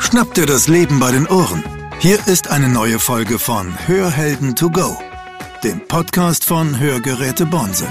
Schnapp dir das Leben bei den Ohren. Hier ist eine neue Folge von Hörhelden to go, dem Podcast von Hörgeräte Bonse.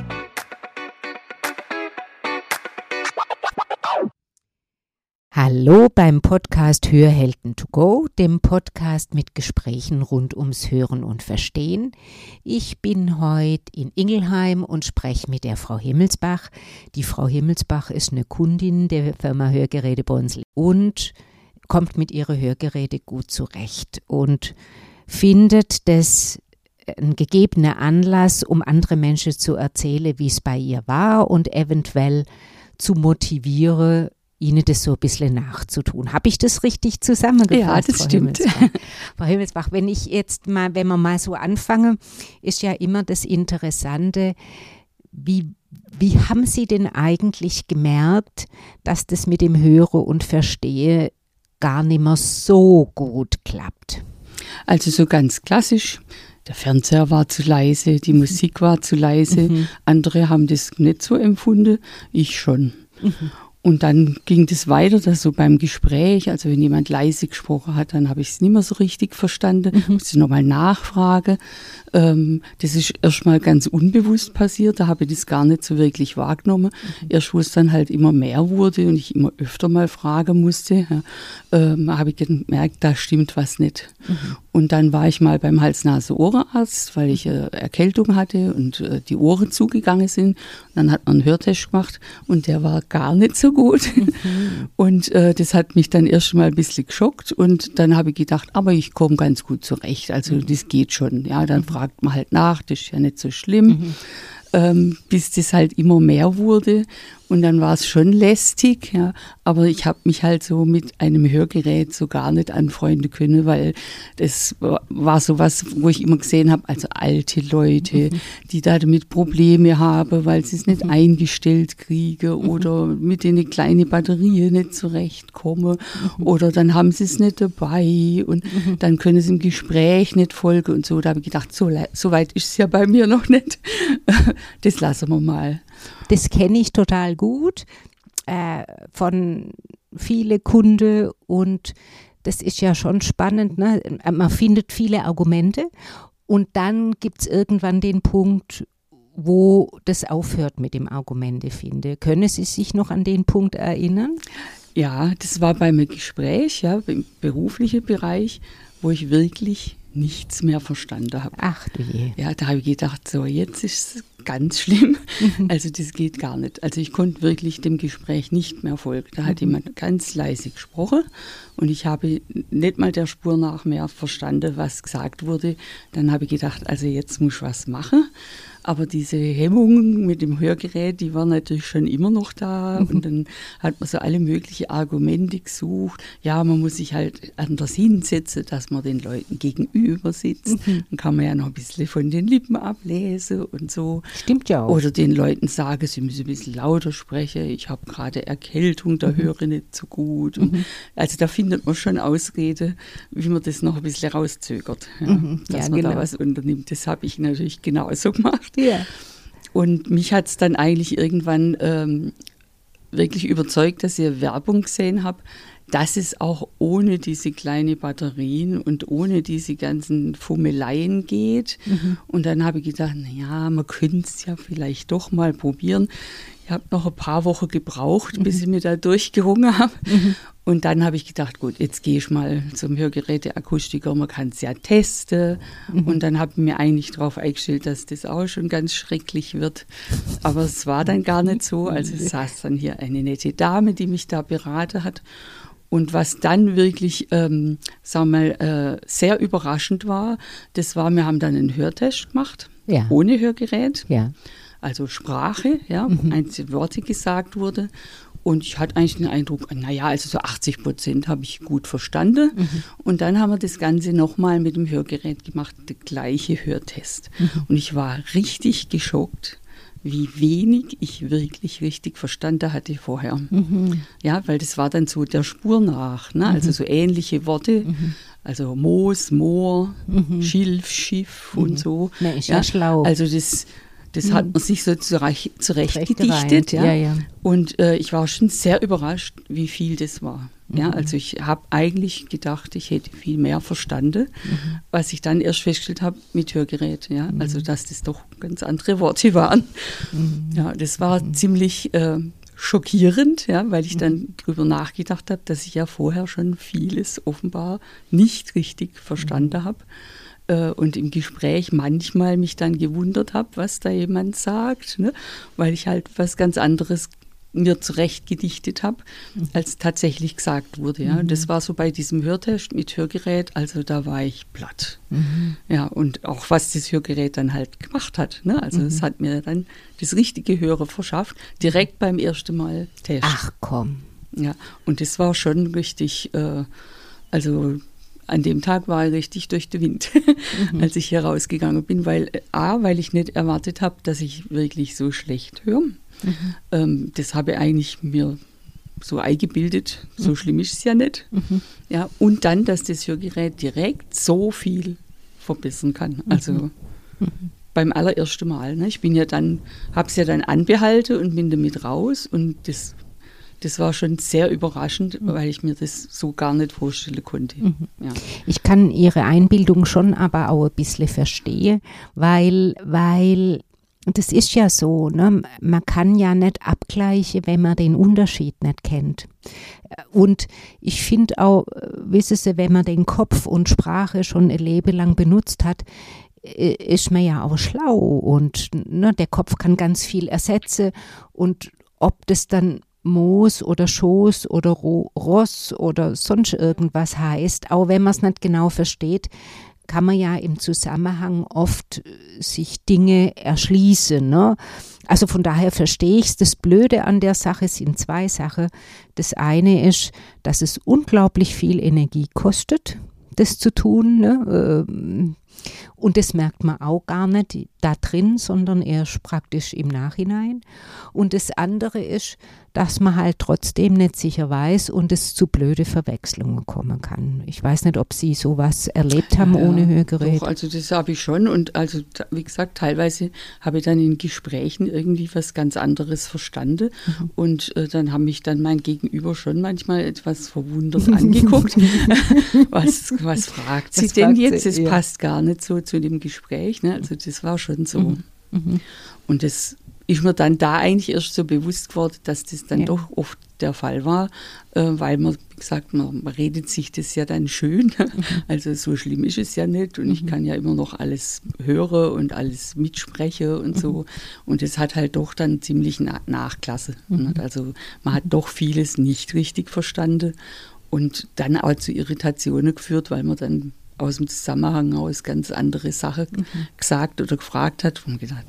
Hallo beim Podcast Hörhelden to go, dem Podcast mit Gesprächen rund ums Hören und Verstehen. Ich bin heute in Ingelheim und spreche mit der Frau Himmelsbach. Die Frau Himmelsbach ist eine Kundin der Firma Hörgeräte Bonse und kommt mit ihren Hörgeräten gut zurecht und findet das ein gegebener Anlass, um andere Menschen zu erzählen, wie es bei ihr war und eventuell zu motivieren, Ihnen das so ein bisschen nachzutun. Habe ich das richtig zusammengefasst? Ja, das Frau stimmt. Frau Himmelsbach, wenn wir mal so anfangen, ist ja immer das Interessante, wie haben Sie denn eigentlich gemerkt, dass das mit dem Hören und Verstehen gar nicht mehr so gut klappt? Also so ganz klassisch, der Fernseher war zu leise, die Musik war zu leise. Andere haben das nicht so empfunden, ich schon. Und dann ging das weiter, dass so beim Gespräch, also wenn jemand leise gesprochen hat, dann habe ich es nicht mehr so richtig verstanden, musste nochmal nachfragen. Das ist erstmal ganz unbewusst passiert, da habe ich das gar nicht so wirklich wahrgenommen. Erst wo es dann halt immer mehr wurde und ich immer öfter mal fragen musste, habe ich gemerkt, da stimmt was nicht. Und dann war ich mal beim Hals-Nase-Ohrenarzt, weil ich Erkältung hatte und die Ohren zugegangen sind. Und dann hat man einen Hörtest gemacht und der war gar nicht so gut. Und das hat mich dann erst mal ein bisschen geschockt und dann habe ich gedacht, aber ich komme ganz gut zurecht, also das geht schon. Ja, dann fragt man halt nach, das ist ja nicht so schlimm. Bis das halt immer mehr wurde und dann war es schon lästig, ja, aber ich habe mich halt so mit einem Hörgerät so gar nicht anfreunden können, weil das war so was, wo ich immer gesehen habe, also alte Leute, die da damit Probleme haben, weil sie es nicht eingestellt kriegen oder mit den kleinen Batterien nicht zurechtkommen oder dann haben sie es nicht dabei und dann können sie im Gespräch nicht folgen und so. Da habe ich gedacht, so weit ist es ja bei mir noch nicht. Das lassen wir mal. Das kenne ich total gut von vielen Kunden und das ist ja schon spannend. Ne? Man findet viele Argumente und dann gibt es irgendwann den Punkt, wo das aufhört mit dem Argumente finde. Können Sie sich noch an den Punkt erinnern? Ja, das war bei einem Gespräch, ja, im beruflichen Bereich, wo ich wirklich nichts mehr verstanden habe. Ach du je. Ja, da habe ich gedacht, so jetzt ist es ganz schlimm. Also das geht gar nicht. Also ich konnte wirklich dem Gespräch nicht mehr folgen. Da hat jemand ganz leise gesprochen und ich habe nicht mal der Spur nach mehr verstanden, was gesagt wurde. Dann habe ich gedacht, also jetzt muss ich was machen. Aber diese Hemmung mit dem Hörgerät, die war natürlich schon immer noch da. Und dann hat man so alle möglichen Argumente gesucht. Ja, man muss sich halt anders hinsetzen, dass man den Leuten gegenüber sitzt. Dann kann man ja noch ein bisschen von den Lippen ablesen und so. Stimmt ja auch. Oder den Leuten sagen, sie müssen ein bisschen lauter sprechen. Ich habe gerade Erkältung, da höre ich nicht so gut. Also da findet man schon Ausrede, wie man das noch ein bisschen rauszögert. Ja, dass man da was unternimmt. Das habe ich natürlich genauso gemacht. Ja. Und mich hat es dann eigentlich irgendwann wirklich überzeugt, dass ich Werbung gesehen habe, dass es auch ohne diese kleinen Batterien und ohne diese ganzen Fummeleien geht. Und dann habe ich gedacht, naja, man könnte es ja vielleicht doch mal probieren. Ich habe noch ein paar Wochen gebraucht, bis ich mir da durchgerungen habe. Und dann habe ich gedacht, gut, jetzt gehe ich mal zum Hörgeräteakustiker, man kann es ja testen. Und dann habe ich mir eigentlich darauf eingestellt, dass das auch schon ganz schrecklich wird. Aber es war dann gar nicht so. Also es saß dann hier eine nette Dame, die mich da beraten hat. Und was dann wirklich, sagen wir mal, sehr überraschend war, das war, wir haben dann einen Hörtest gemacht, ohne Hörgerät. Ja. Also Sprache, ja, einzelne Worte gesagt wurde. Und ich hatte eigentlich den Eindruck, naja, also so 80% habe ich gut verstanden. Und dann haben wir das Ganze nochmal mit dem Hörgerät gemacht, der gleiche Hörtest. Und ich war richtig geschockt, wie wenig ich wirklich richtig verstanden hatte vorher. Ja, weil das war dann so der Spur nach, ne? Also so ähnliche Worte. Also Moos, Moor, Schilf, Schiff und so. Na, ist ja schlau. Also das hat man sich so zurecht gedichtet. Ja. Und ich war schon sehr überrascht, wie viel das war. Ja, also ich habe eigentlich gedacht, ich hätte viel mehr verstanden, was ich dann erst festgestellt habe mit Hörgerät. Ja, also dass das doch ganz andere Worte waren. Ja, das war ziemlich schockierend, ja, weil ich dann drüber nachgedacht habe, dass ich ja vorher schon vieles offenbar nicht richtig verstanden habe. Und im Gespräch manchmal mich dann gewundert habe, was da jemand sagt, ne? Weil ich halt was ganz anderes mir zurecht gedichtet habe, als tatsächlich gesagt wurde. Ja. Das war so bei diesem Hörtest mit Hörgerät, also da war ich platt. Ja, und auch was das Hörgerät dann halt gemacht hat. Ne? Also es hat mir dann das richtige Hören verschafft, direkt beim ersten Mal testen. Ach komm. Ja, und das war schon richtig, also an dem Tag war ich richtig durch den Wind, als ich hier rausgegangen bin, weil ich nicht erwartet habe, dass ich wirklich so schlecht höre. Das habe ich eigentlich mir so eingebildet, so schlimm ist es ja nicht. Ja, und dann, dass das Hörgerät direkt so viel verbessern kann. Also beim allerersten Mal. Ne? Ich bin ja dann, habe es ja dann anbehalten und bin damit raus und das war schon sehr überraschend, weil ich mir das so gar nicht vorstellen konnte. Ja. Ich kann Ihre Einbildung schon aber auch ein bisschen verstehen, weil das ist ja so, ne? Man kann ja nicht abgleichen, wenn man den Unterschied nicht kennt. Und ich finde auch, wissen Sie, wenn man den Kopf und Sprache schon ein Leben lang benutzt hat, ist man ja auch schlau und ne, der Kopf kann ganz viel ersetzen und ob das dann Moos oder Schoß oder Ross oder sonst irgendwas heißt, auch wenn man es nicht genau versteht, kann man ja im Zusammenhang oft sich Dinge erschließen. Ne? Also von daher verstehe ich es. Das Blöde an der Sache sind zwei Sachen. Das eine ist, dass es unglaublich viel Energie kostet, das zu tun. Ne? Und das merkt man auch gar nicht da drin, sondern erst praktisch im Nachhinein. Und das andere ist, dass man halt trotzdem nicht sicher weiß und es zu blöde Verwechslungen kommen kann. Ich weiß nicht, ob Sie sowas erlebt haben ohne Hörgerät. Doch, also das habe ich schon und also wie gesagt, teilweise habe ich dann in Gesprächen irgendwie was ganz anderes verstanden und dann haben mich dann mein Gegenüber schon manchmal etwas verwundert angeguckt. was fragt sie denn jetzt? Das passt gar nicht so zu dem Gespräch. Ne? Also das war schon so. Und das ist mir dann da eigentlich erst so bewusst geworden, dass das dann doch oft der Fall war, weil man, wie gesagt, man redet sich das ja dann schön. Also so schlimm ist es ja nicht und ich kann ja immer noch alles hören und alles mitsprechen und so. Und es hat halt doch dann ziemlich Nachklasse. Also man hat doch vieles nicht richtig verstanden und dann auch zu Irritationen geführt, weil man dann aus dem Zusammenhang aus ganz andere Sachen gesagt oder gefragt hat und gedacht,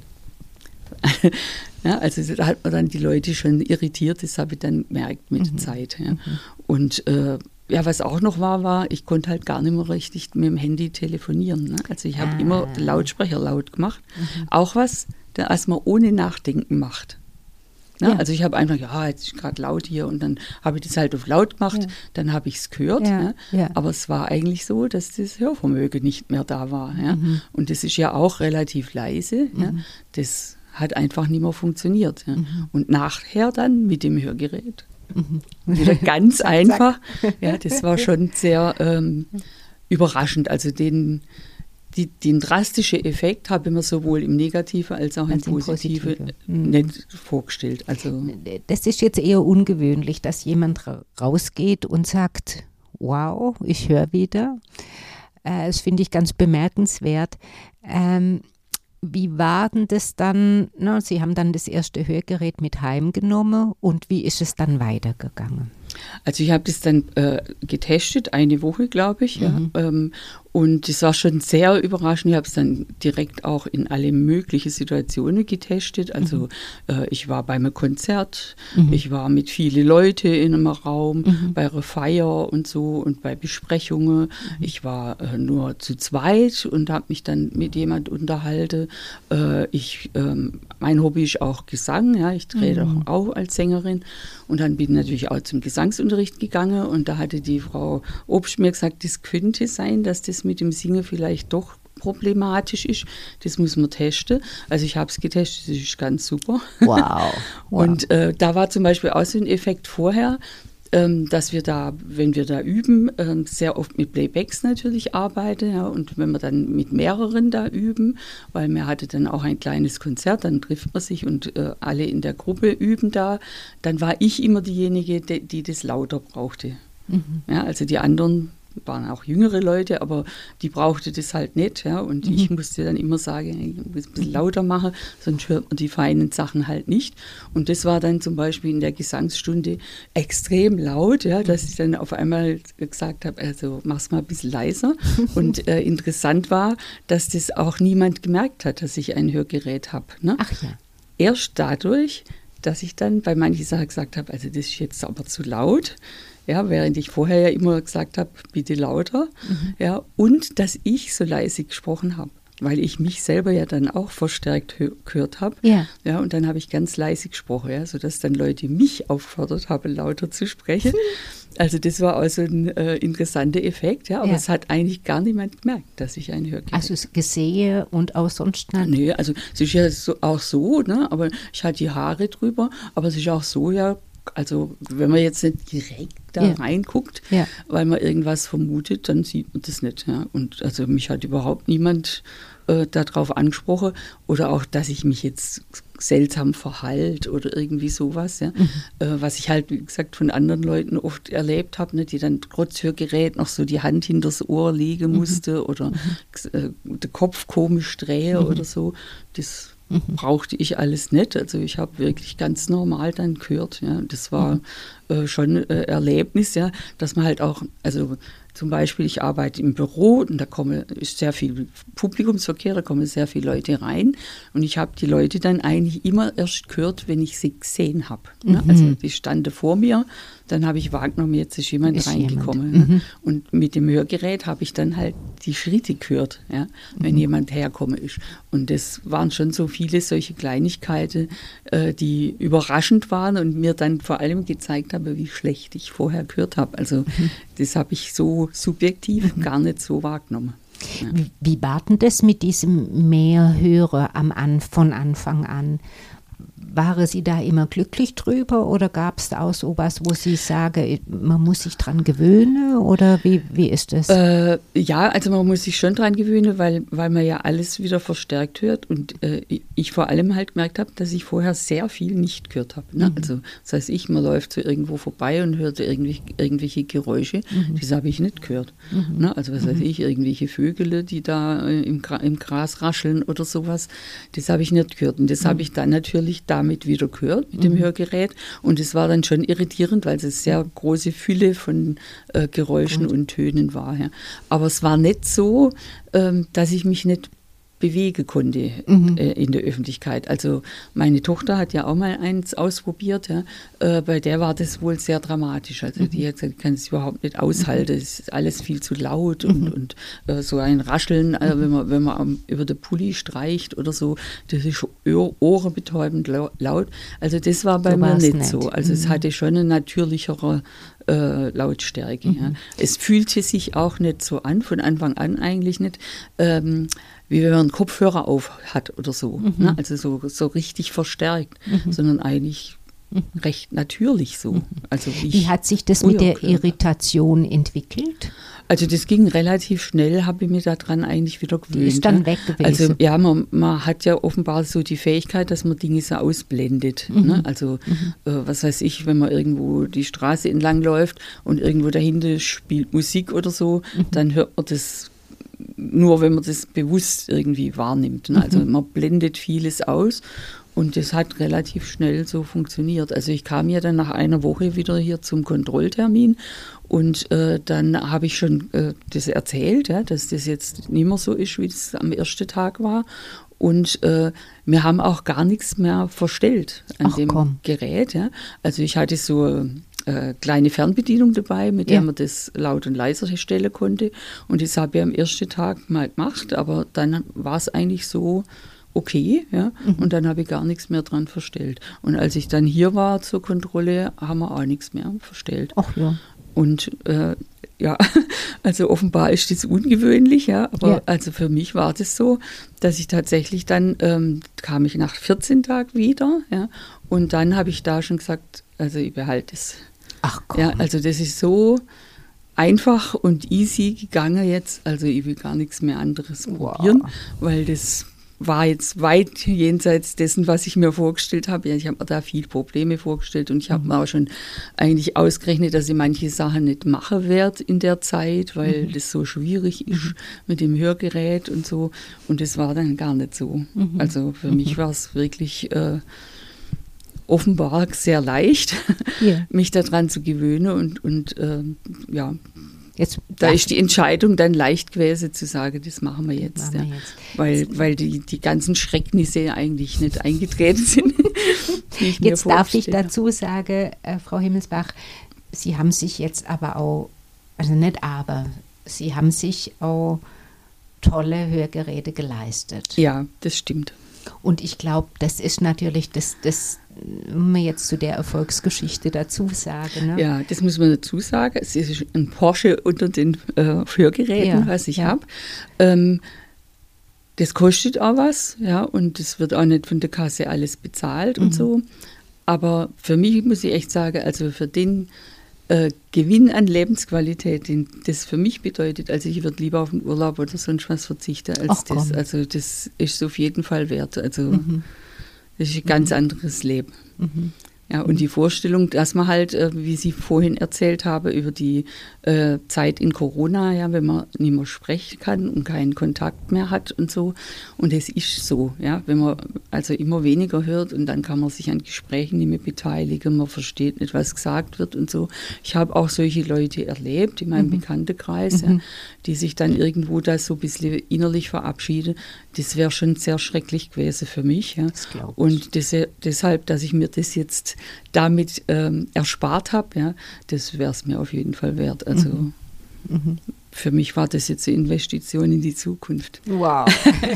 ja, also da hat man dann die Leute schon irritiert, das habe ich dann gemerkt mit der Zeit. Ja. Und was auch noch war, ich konnte halt gar nicht mehr richtig mit dem Handy telefonieren. Ne? Also ich habe immer den Lautsprecher laut gemacht. Auch was man ohne Nachdenken macht. Ne? Ja. Also ich habe einfach, jetzt ist gerade laut hier und dann habe ich das halt auf laut gemacht, dann habe ich es gehört. Ja. Ne? Ja. Aber es war eigentlich so, dass das Hörvermögen nicht mehr da war. Ja? Und das ist ja auch relativ leise. Ja? Das hat einfach nicht mehr funktioniert. Ja. Und nachher dann mit dem Hörgerät. Wieder ganz einfach. Ja, das war schon sehr überraschend. Also den drastischen Effekt habe ich mir sowohl im Negativen als auch im Positiven nicht vorgestellt. Also das ist jetzt eher ungewöhnlich, dass jemand rausgeht und sagt, wow, ich höre wieder. Das finde ich ganz bemerkenswert. Wie war denn das dann? Na, Sie haben dann das erste Hörgerät mit heimgenommen und wie ist es dann weitergegangen? Also ich habe das dann getestet, eine Woche, glaube ich. Ja. Und das war schon sehr überraschend. Ich habe es dann direkt auch in alle möglichen Situationen getestet. Also ich war bei einem Konzert, ich war mit vielen Leuten in einem Raum, bei einer Feier und so und bei Besprechungen. Ich war nur zu zweit und habe mich dann mit jemand unterhalten. Mein Hobby ist auch Gesang. Ja. Ich trete auch als Sängerin. Und dann bin ich natürlich auch zum Gesangsunterricht gegangen und da hatte die Frau Obst mir gesagt, das könnte sein, dass das mit dem Singen vielleicht doch problematisch ist. Das muss man testen. Also ich habe es getestet, das ist ganz super. Wow. Und da war zum Beispiel auch so ein Effekt vorher, dass wir da, wenn wir da üben, sehr oft mit Playbacks natürlich arbeiten. Ja, und wenn wir dann mit mehreren da üben, weil man hatte dann auch ein kleines Konzert, dann trifft man sich und alle in der Gruppe üben da, dann war ich immer diejenige, die das lauter brauchte. Ja, also die anderen waren auch jüngere Leute, aber die brauchte das halt nicht. Ja? Und ich musste dann immer sagen, ich muss ein bisschen lauter machen, sonst hört man die feinen Sachen halt nicht. Und das war dann zum Beispiel in der Gesangsstunde extrem laut, ja, dass ich dann auf einmal gesagt habe, also mach's mal ein bisschen leiser. Und interessant war, dass das auch niemand gemerkt hat, dass ich ein Hörgerät habe. Ne? Ach ja. Erst dadurch, dass ich dann bei manchen Sachen gesagt habe, also das ist jetzt aber zu laut. Ja, während ich vorher ja immer gesagt habe, bitte lauter. Ja, und dass ich so leise gesprochen habe, weil ich mich selber ja dann auch verstärkt gehört habe. Ja. Ja, und dann habe ich ganz leise gesprochen, ja, sodass dann Leute mich aufgefordert haben, lauter zu sprechen. Also das war also ein interessanter Effekt, ja, aber es hat eigentlich gar niemand gemerkt, dass ich ein Hörgerät habe. Also es gesehe und auch sonst nicht? Nee, also es ist ja auch so, ne, aber ich hatte die Haare drüber, aber es ist auch so, ja, also wenn man jetzt nicht direkt da reinguckt, weil man irgendwas vermutet, dann sieht man das nicht. Ja. Und also mich hat überhaupt niemand darauf angesprochen oder auch, dass ich mich jetzt seltsam verhalte oder irgendwie sowas. Ja. Was ich halt, wie gesagt, von anderen Leuten oft erlebt habe, ne, die dann trotz Hörgerät noch so die Hand hinters Ohr legen musste oder den Kopf komisch drehen oder so. Das brauchte ich alles nicht. Also ich habe wirklich ganz normal dann gehört. Ja. Das war schon ein Erlebnis, ja, dass man halt auch, also zum Beispiel, ich arbeite im Büro und da ist sehr viel Publikumsverkehr, da kommen sehr viele Leute rein und ich habe die Leute dann eigentlich immer erst gehört, wenn ich sie gesehen habe. Ne? Also die standen vor mir, dann habe ich wahrgenommen, jetzt ist jemand reingekommen. Ne? Und mit dem Hörgerät habe ich dann halt die Schritte gehört, ja, wenn jemand hergekommen ist. Und das waren schon so viele solche Kleinigkeiten, die überraschend waren und mir dann vor allem gezeigt haben, wie schlecht ich vorher gehört habe. Also das habe ich so subjektiv gar nicht so wahrgenommen. Ja. Wie war denn das mit diesem Mehrhörer von Anfang an? Waren Sie da immer glücklich drüber oder gab es da auch sowas, wo Sie sagen, man muss sich dran gewöhnen oder wie ist das? Ja, also man muss sich schon dran gewöhnen, weil man ja alles wieder verstärkt hört und ich vor allem halt gemerkt habe, dass ich vorher sehr viel nicht gehört habe. Ne? Also das heißt, man läuft so irgendwo vorbei und hört irgendwelche Geräusche, das habe ich nicht gehört. Ne? Also was weiß ich, irgendwelche Vögel, die da im Gras rascheln oder sowas, das habe ich nicht gehört und das habe ich dann natürlich damit wieder gehört, mit dem Hörgerät. Und es war dann schon irritierend, weil es eine sehr große Fülle von Geräuschen und Tönen war. Ja. Aber es war nicht so, dass ich mich nicht bewegen konnte in der Öffentlichkeit. Also meine Tochter hat ja auch mal eins ausprobiert, ja. Bei der war das wohl sehr dramatisch. Also die hat gesagt, ich kann es überhaupt nicht aushalten, es ist alles viel zu laut und so ein Rascheln, wenn man über den Pulli streicht oder so, das ist ohrenbetäubend laut. Also das war bei mir nicht so. Also es hatte schon eine natürlichere Lautstärke. Ja. Es fühlte sich auch nicht so an, von Anfang an eigentlich nicht, wie wenn man einen Kopfhörer auf hat oder so. Ne? Also so richtig verstärkt, sondern eigentlich recht natürlich so. Also wie hat sich das mit der Irritation entwickelt? Also das ging relativ schnell, habe ich mir daran eigentlich wieder gewöhnt. Die ist dann weg gewesen. Also ja, man hat ja offenbar so die Fähigkeit, dass man Dinge so ausblendet. Ne? Also was weiß ich, wenn man irgendwo die Straße entlang läuft und irgendwo dahinter spielt Musik oder so, dann hört man das nur, wenn man das bewusst irgendwie wahrnimmt. Ne? Also man blendet vieles aus. Und das hat relativ schnell so funktioniert. Also ich kam ja dann nach einer Woche wieder hier zum Kontrolltermin und dann habe ich schon das erzählt, ja, dass das jetzt nicht mehr so ist, wie das am ersten Tag war. Und wir haben auch gar nichts mehr verstellt an dem Gerät. Ja. Also ich hatte so kleine Fernbedienung dabei, mit der man das laut und leiser stellen konnte. Und das habe ich am ersten Tag mal gemacht, aber dann war es eigentlich so okay, ja, und dann habe ich gar nichts mehr dran verstellt. Und als ich dann hier war zur Kontrolle, haben wir auch nichts mehr verstellt. Ach ja. Und ja, also offenbar ist das ungewöhnlich, ja, aber also für mich war das so, dass ich tatsächlich dann, kam ich nach 14 Tagen wieder, ja, und dann habe ich da schon gesagt, also ich behalte es. Ach komm. Ja, also das ist so einfach und easy gegangen jetzt. Also ich will gar nichts mehr anderes probieren, weil das war jetzt weit jenseits dessen, was ich mir vorgestellt habe. Ja, ich habe mir da viel Probleme vorgestellt und ich habe mir auch schon eigentlich ausgerechnet, dass ich manche Sachen nicht machen werde in der Zeit, weil das so schwierig ist mit dem Hörgerät und so. Und das war dann gar nicht so. Also für mich war es wirklich offenbar sehr leicht, mich daran zu gewöhnen und ja. Jetzt da ist die Entscheidung dann leicht gewesen, zu sagen, das machen wir jetzt. Weil die ganzen Schrecknisse eigentlich nicht eingetreten sind. Jetzt darf ich dazu sagen, Frau Himmelsbach, Sie haben sich jetzt aber auch, Sie haben sich auch tolle Hörgeräte geleistet. Ja, das stimmt. Und ich glaube, das ist natürlich das man jetzt zu der Erfolgsgeschichte dazu sagen. Ne? Ja, das muss man dazu sagen. Es ist ein Porsche unter den Hörgeräten, was ich habe. Das kostet auch was, ja, und das wird auch nicht von der Kasse alles bezahlt und so. Aber für mich muss ich echt sagen, also für den Gewinn an Lebensqualität, den das für mich bedeutet, also ich würde lieber auf den Urlaub oder sonst was verzichten als das. Also das ist auf jeden Fall wert. Also das ist ein ganz anderes Leben. Ja, und die Vorstellung, dass man halt, wie Sie vorhin erzählt haben, über die Zeit in Corona, ja, wenn man nicht mehr sprechen kann und keinen Kontakt mehr hat und so. Und es ist so, ja, wenn man also immer weniger hört und dann kann man sich an Gesprächen nicht mehr beteiligen, man versteht nicht, was gesagt wird und so. Ich habe auch solche Leute erlebt in meinem Bekanntenkreis, ja, die sich dann irgendwo da so ein bisschen innerlich verabschieden. Das wäre schon sehr schrecklich gewesen für mich. Ja. Und deshalb, dass ich mir das jetzt damit erspart habe, ja, das wäre es mir auf jeden Fall wert. Also für mich war das jetzt eine Investition in die Zukunft. Wow.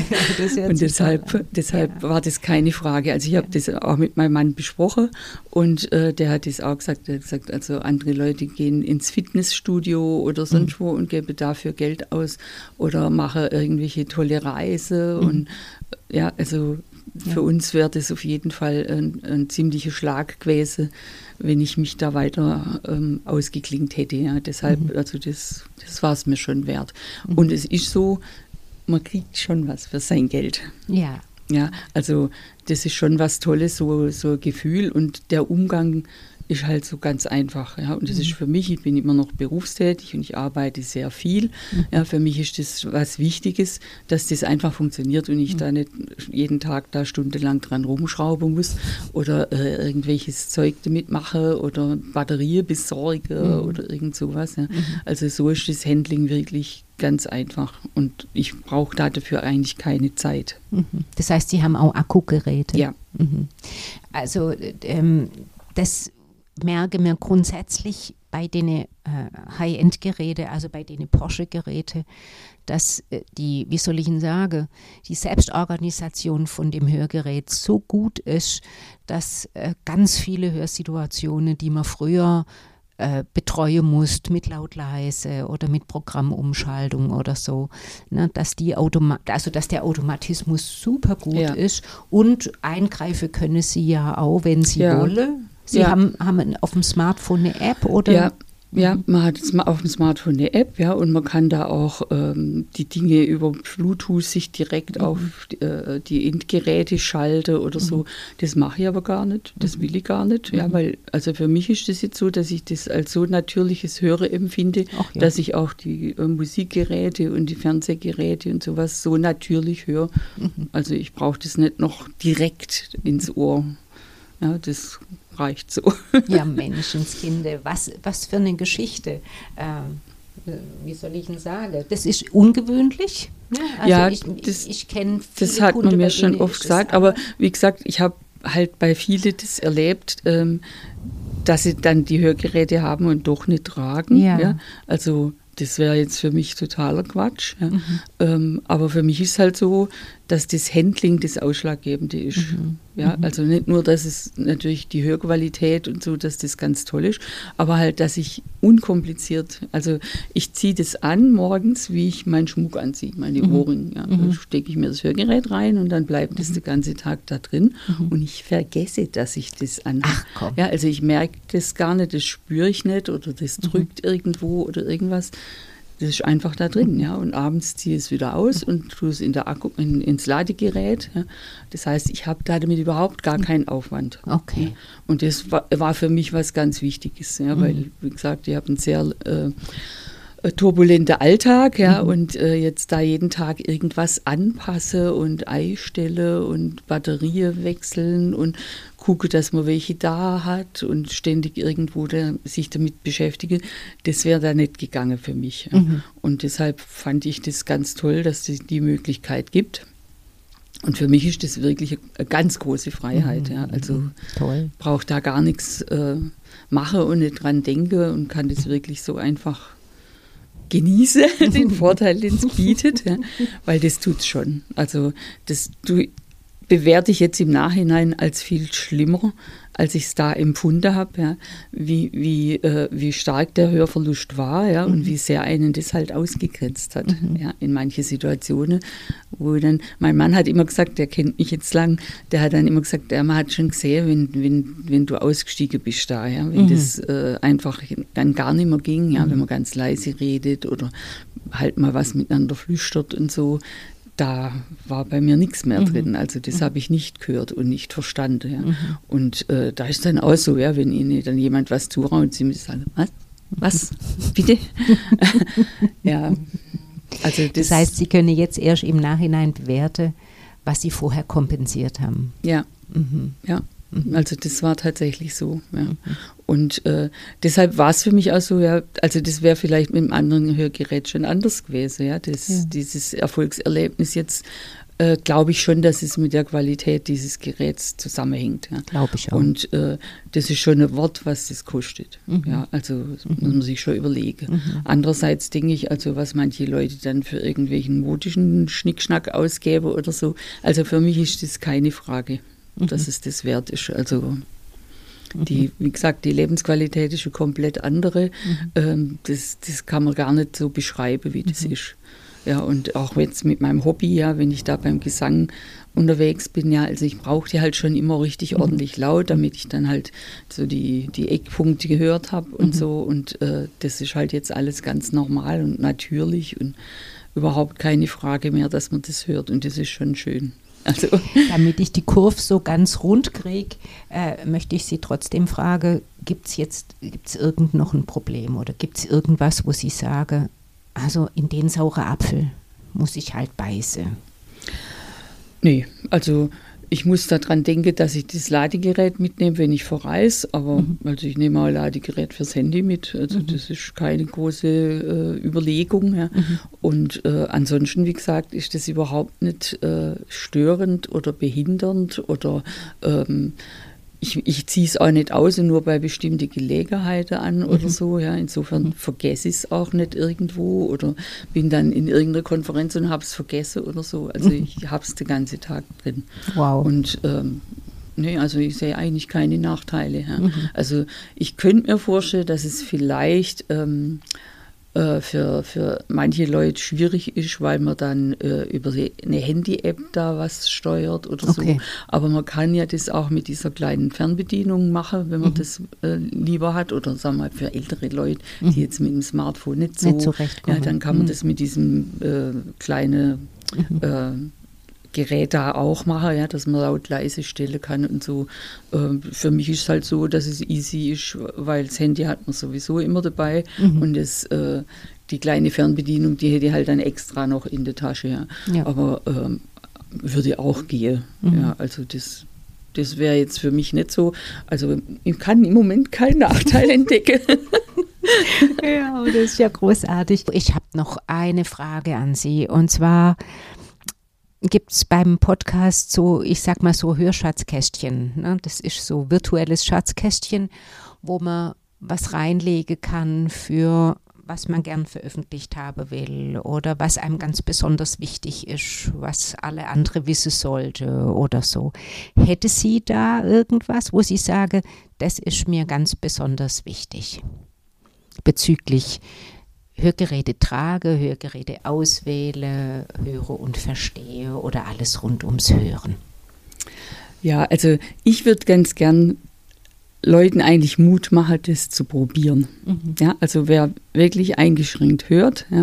Und deshalb war das keine Frage. Also ich habe das auch mit meinem Mann besprochen und der hat das auch gesagt. Er hat gesagt, also andere Leute gehen ins Fitnessstudio oder sonst wo und geben dafür Geld aus oder machen irgendwelche tolle Reise. Und ja, also für uns wäre das auf jeden Fall ein ziemlicher Schlag gewesen, wenn ich mich da weiter ausgeklingt hätte. Ja. Deshalb, also das war es mir schon wert. Und es ist so, man kriegt schon was für sein Geld. Ja. Ja, also das ist schon was Tolles, so ein Gefühl und der Umgang ist halt so ganz einfach. Ja. Und das ist für mich, ich bin immer noch berufstätig und ich arbeite sehr viel. Ja, für mich ist das was Wichtiges, dass das einfach funktioniert und ich da nicht jeden Tag da stundenlang dran rumschrauben muss oder irgendwelches Zeug damit mache oder Batterien besorge oder irgend sowas. Ja. Also so ist das Handling wirklich ganz einfach und ich brauche dafür eigentlich keine Zeit. Das heißt, Sie haben auch Akkugeräte? Ja. Also das merke mir grundsätzlich bei den High-End-Geräten, also bei den Porsche-Geräten, dass die Selbstorganisation von dem Hörgerät so gut ist, dass ganz viele Hörsituationen, die man früher betreuen musst mit laut-leise oder mit Programmumschaltung oder so, ne, dass der Automatismus super gut ist und eingreifen können Sie ja auch, wenn Sie wollen. Sie haben auf dem Smartphone eine App, oder? Ja, man hat jetzt mal auf dem Smartphone eine App, ja, und man kann da auch die Dinge über Bluetooth sich direkt auf die Endgeräte schalten oder so. Das mache ich aber gar nicht, das will ich gar nicht, ja, weil, also für mich ist das jetzt so, dass ich das als so natürliches Hören empfinde, dass ich auch die Musikgeräte und die Fernsehgeräte und sowas so natürlich höre. Also ich brauche das nicht noch direkt ins Ohr. Ja, das reicht so. Ja, Menschenskinder, was für eine Geschichte. Wie soll ich denn sagen? Das ist ungewöhnlich. Ne? Also ja, ich kenne viele das hat Kunden, man mir schon oft gesagt. Aber wie gesagt, ich habe halt bei vielen das erlebt, dass sie dann die Hörgeräte haben und doch nicht tragen. Ja? Also das wäre jetzt für mich totaler Quatsch. Ja. Aber für mich ist halt so, dass das Handling das Ausschlaggebende ist. Ja, also nicht nur, dass es natürlich die Hörqualität und so, dass das ganz toll ist, aber halt, dass ich unkompliziert, also ich ziehe das an morgens, wie ich meinen Schmuck anziehe, meine Ohrringe. Ja. Dann stecke ich mir das Hörgerät rein und dann bleibt das den ganzen Tag da drin und ich vergesse, dass ich das anhabe. Ach komm. Ja, also ich merke das gar nicht, das spüre ich nicht oder das drückt irgendwo oder irgendwas. Das ist einfach da drin, ja. Und abends ziehe ich es wieder aus und tue es ins Ladegerät. Ja. Das heißt, ich habe damit überhaupt gar keinen Aufwand. Okay. Ja. Und das war für mich was ganz Wichtiges, ja, weil, wie gesagt, ich habe einen sehr turbulenter Alltag, ja, und jetzt da jeden Tag irgendwas anpasse und einstelle und Batterie wechseln und gucke, dass man welche da hat und ständig irgendwo sich damit beschäftige, das wäre da nicht gegangen für mich. Ja. Und deshalb fand ich das ganz toll, dass es die Möglichkeit gibt. Und für mich ist das wirklich eine ganz große Freiheit. Ja. Also brauche da gar nichts mache und nicht dran denke und kann das wirklich so einfach genieße, den Vorteil, den es bietet, ja, weil das tut's schon. Also das bewerte ich jetzt im Nachhinein als viel schlimmer, als ich es da empfunden habe, ja, wie stark der Hörverlust war, ja, und wie sehr einen das halt ausgegrenzt hat, ja, in manche Situationen, wo dann, mein Mann hat immer gesagt, der kennt mich jetzt lang, der hat dann immer gesagt, man hat schon gesehen, wenn du ausgestiegen bist da, ja, wenn das einfach dann gar nicht mehr ging, ja, wenn man ganz leise redet oder halt mal was miteinander flüstert und so, da war bei mir nichts mehr drin. Also das habe ich nicht gehört und nicht verstanden. Ja. Und da ist dann auch so, ja, wenn Ihnen dann jemand was zuraunt und Sie müssen sagen, was? Bitte? Ja. Also das heißt, Sie können jetzt erst im Nachhinein bewerten, was Sie vorher kompensiert haben. Ja, ja. Also das war tatsächlich so, ja. Und deshalb war es für mich auch so, ja, also das wäre vielleicht mit einem anderen Hörgerät schon anders gewesen, ja. Dieses Erfolgserlebnis jetzt, glaube ich schon, dass es mit der Qualität dieses Geräts zusammenhängt. Ja. Glaube ich auch. Und das ist schon ein Wort, was das kostet. Ja, also das muss man sich schon überlegen. Andererseits denke ich, also was manche Leute dann für irgendwelchen modischen Schnickschnack ausgeben oder so, also für mich ist das keine Frage, dass es das wert ist. Also wie gesagt, die Lebensqualität ist eine komplett andere. Das kann man gar nicht so beschreiben, wie das ist. Ja, und auch jetzt mit meinem Hobby, ja, wenn ich da beim Gesang unterwegs bin, ja, also ich brauche die halt schon immer richtig ordentlich laut, damit ich dann halt so die Eckpunkte gehört habe und so. Und das ist halt jetzt alles ganz normal und natürlich und überhaupt keine Frage mehr, dass man das hört. Und das ist schon schön. Also. Damit ich die Kurve so ganz rund kriege, möchte ich Sie trotzdem fragen, gibt's irgend noch ein Problem oder gibt es irgendwas, wo Sie sagen, also in den sauren Apfel muss ich halt beißen? Nee, also ich muss daran denken, dass ich das Ladegerät mitnehme, wenn ich verreise, aber also ich nehme auch ein Ladegerät fürs Handy mit, also das ist keine große Überlegung. Ja. Und ansonsten, wie gesagt, ist das überhaupt nicht störend oder behindernd oder ich ziehe es auch nicht aus und nur bei bestimmten Gelegenheiten an oder so. Ja. Insofern vergesse ich es auch nicht irgendwo oder bin dann in irgendeiner Konferenz und habe es vergessen oder so. Also ich habe es den ganzen Tag drin. Wow. Und nee, also ich sehe eigentlich keine Nachteile. Ja. Also ich könnte mir vorstellen, dass es vielleicht für manche Leute schwierig ist, weil man dann über eine Handy-App da was steuert oder so. Aber man kann ja das auch mit dieser kleinen Fernbedienung machen, wenn man das lieber hat. Oder sagen wir mal für ältere Leute, die jetzt mit dem Smartphone nicht so zurechtkommen. Ja, dann kann man das mit diesem kleinen Gerät da auch machen, ja, dass man laut leise stellen kann und so. Für mich ist es halt so, dass es easy ist, weil das Handy hat man sowieso immer dabei und die kleine Fernbedienung, die hätte ich halt dann extra noch in der Tasche. Ja. Aber würde auch gehen. Ja, also das wäre jetzt für mich nicht so. Also ich kann im Moment keinen Nachteil entdecken. Ja, aber das ist ja großartig. Ich habe noch eine Frage an Sie und zwar gibt es beim Podcast so, ich sag mal so Hörschatzkästchen. Ne? Das ist so virtuelles Schatzkästchen, wo man was reinlegen kann für, was man gern veröffentlicht haben will oder was einem ganz besonders wichtig ist, was alle andere wissen sollte oder so. Hätte sie da irgendwas, wo sie sagen, das ist mir ganz besonders wichtig bezüglich Hörgeräte trage, Hörgeräte auswähle, höre und verstehe oder alles rund ums Hören? Ja, also ich würde ganz gern Leuten eigentlich Mut machen, das zu probieren. Ja, also wer wirklich eingeschränkt hört, ja,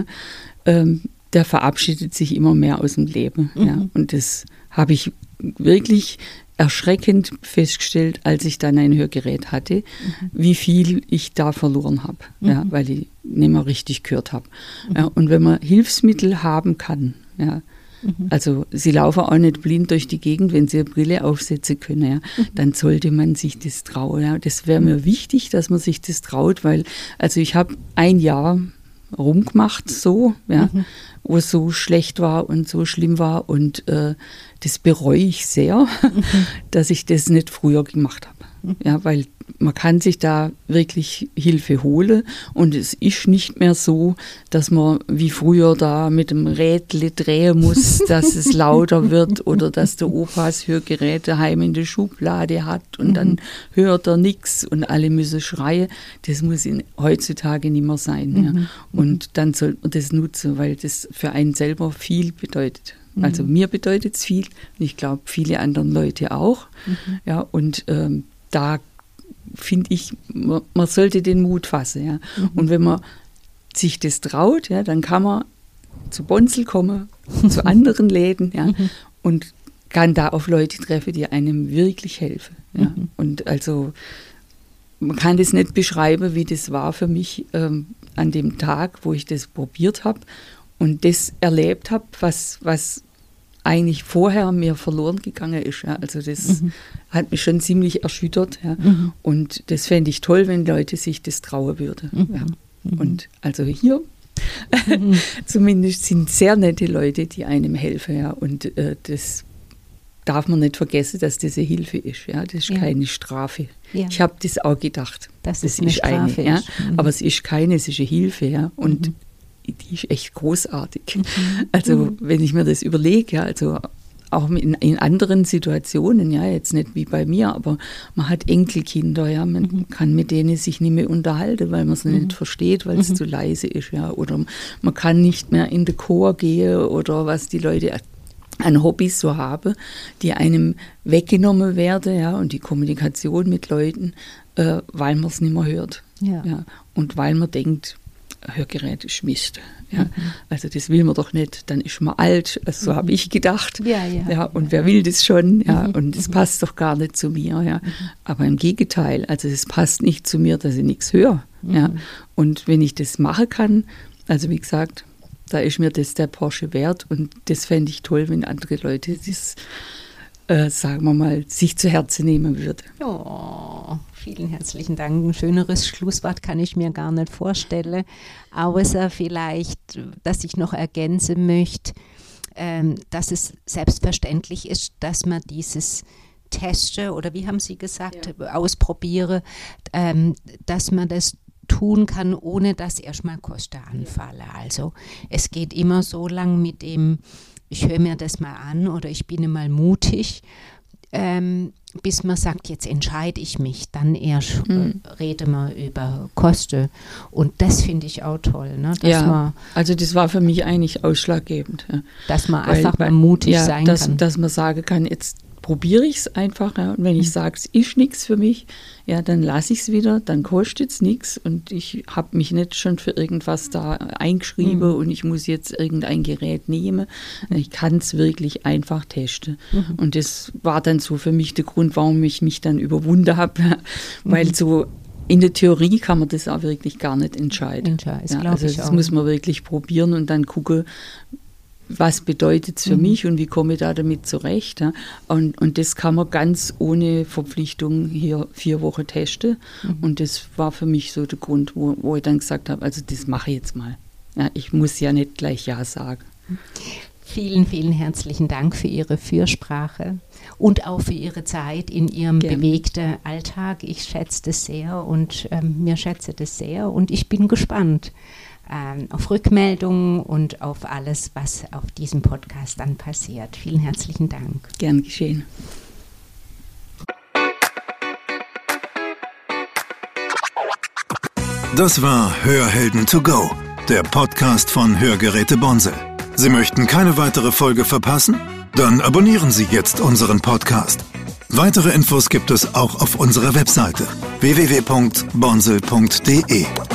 der verabschiedet sich immer mehr aus dem Leben. Ja. Und das habe ich wirklich erschreckend festgestellt, als ich dann ein Hörgerät hatte, wie viel ich da verloren habe, ja, weil ich nicht mehr richtig gehört habe. Ja, und wenn man Hilfsmittel haben kann, ja, also sie laufen auch nicht blind durch die Gegend, wenn sie eine Brille aufsetzen können, ja, dann sollte man sich das trauen. Ja. Das wäre mir wichtig, dass man sich das traut, weil also ich habe ein Jahr rumgemacht so, ja, wo es so schlecht war und so schlimm war und das bereue ich sehr, dass ich das nicht früher gemacht habe. Ja, weil man kann sich da wirklich Hilfe holen und es ist nicht mehr so, dass man wie früher da mit dem Rädle drehen muss, dass es lauter wird oder dass der Opa das Hörgerät daheim in der Schublade hat und dann hört er nichts und alle müssen schreien. Das muss heutzutage nicht mehr sein. Ja. Und dann sollte man das nutzen, weil das für einen selber viel bedeutet. Also mir bedeutet es viel und ich glaube viele anderen Leute auch. Ja, und da finde ich, man sollte den Mut fassen. Ja. Und wenn man sich das traut, ja, dann kann man zu Bonzel kommen, zu anderen Läden, ja, und kann da auf Leute treffen, die einem wirklich helfen. Ja. Und also man kann das nicht beschreiben, wie das war für mich an dem Tag, wo ich das probiert habe und das erlebt habe, was eigentlich vorher mir verloren gegangen ist. Ja. Also das hat mich schon ziemlich erschüttert. Ja. Und das fände ich toll, wenn Leute sich das trauen würden. Ja. Und also hier zumindest sind sehr nette Leute, die einem helfen. Ja. Und das darf man nicht vergessen, dass das eine Hilfe ist. Ja. Das ist keine Strafe. Ja. Ich habe das auch gedacht. Das ist eine Strafe. Ja. Aber es ist keine, es ist eine Hilfe. Ja. Und die ist echt großartig. Also wenn ich mir das überlege, ja, also auch in anderen Situationen, ja, jetzt nicht wie bei mir, aber man hat Enkelkinder, ja, man kann mit denen sich nicht mehr unterhalten, weil man es nicht versteht, weil es zu leise ist, ja, oder man kann nicht mehr in den Chor gehen oder was die Leute an Hobbys so haben, die einem weggenommen werden, ja, und die Kommunikation mit Leuten, weil man es nicht mehr hört. Ja. Ja, und weil man denkt, Hörgerät ist Mist. Ja. Also das will man doch nicht, dann ist man alt, also so habe ich gedacht. Ja, und wer will das schon? Ja, und es passt doch gar nicht zu mir. Ja. Aber im Gegenteil, also es passt nicht zu mir, dass ich nichts höre. Ja. Und wenn ich das machen kann, also wie gesagt, da ist mir das der Porsche wert und das fände ich toll, wenn andere Leute das, sagen wir mal, sich zu Herzen nehmen würden. Oh, vielen herzlichen Dank. Ein schöneres Schlusswort kann ich mir gar nicht vorstellen, außer vielleicht, dass ich noch ergänzen möchte, dass es selbstverständlich ist, dass man dieses Testen oder wie haben Sie gesagt, ausprobiere, dass man das tun kann, ohne dass erstmal Kosten anfallen. Also es geht immer so lang mit dem, ich höre mir das mal an oder ich bin mal mutig, bis man sagt, jetzt entscheide ich mich, dann erst rede man über Kosten. Und das finde ich auch toll. Ne? Dass man, also das war für mich eigentlich ausschlaggebend. Ja. Dass man einfach mal mutig sein kann. Dass man sagen kann, jetzt probiere ich es einfach. Ja. Und wenn ich sage, es ist nichts für mich, ja, dann lasse ich es wieder, dann kostet es nichts und ich habe mich nicht schon für irgendwas da eingeschrieben und ich muss jetzt irgendein Gerät nehmen. Ich kann es wirklich einfach testen. Und das war dann so für mich der Grund, warum ich mich dann überwunden habe, weil so in der Theorie kann man das auch wirklich gar nicht entscheiden. Ja, also das muss man wirklich probieren und dann gucken, was bedeutet es für mich und wie komme ich da damit zurecht. Ja? Und das kann man ganz ohne Verpflichtung hier 4 Wochen testen. Und das war für mich so der Grund, wo ich dann gesagt habe, also das mache ich jetzt mal. Ja, ich muss ja nicht gleich Ja sagen. Vielen, vielen herzlichen Dank für Ihre Fürsprache und auch für Ihre Zeit in Ihrem bewegten Alltag. Ich schätze das sehr und mir schätze das sehr und ich bin gespannt auf Rückmeldungen und auf alles, was auf diesem Podcast dann passiert. Vielen herzlichen Dank. Gern geschehen. Das war Hörhelden to go, der Podcast von Hörgeräte Bonsel. Sie möchten keine weitere Folge verpassen? Dann abonnieren Sie jetzt unseren Podcast. Weitere Infos gibt es auch auf unserer Webseite www.bonsel.de.